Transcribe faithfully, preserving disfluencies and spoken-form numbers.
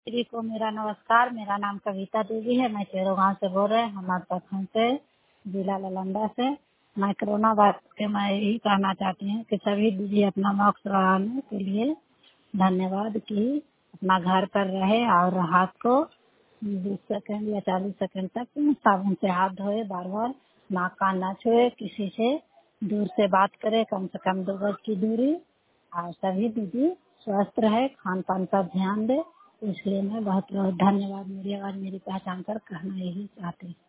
दीदी को मेरा नमस्कार। मेरा नाम कविता देवी है। मैं चेरो गाँव से बोल रहे हैं, हमारे प्रखंड से, जिला नालंदा से। मैं कोरोना वायरस के मैं यही कहना चाहती हूँ कि सभी दीदी अपना मास्क लगाने के लिए धन्यवाद कि अपना घर पर रहे और हाथ को बीस सेकंड या चालीस सेकंड तक साबुन से हाथ धोए, बार बार नाक कान न छुए, किसी से दूर से बात करे, कम से कम दो गज की दूरी। और सभी दीदी स्वस्थ रहे, खान पान पर ध्यान दे। इसलिए मैं बहुत बहुत धन्यवाद, मेरी आवाज मेरी पहचान कर कहना यही चाहती हूँ।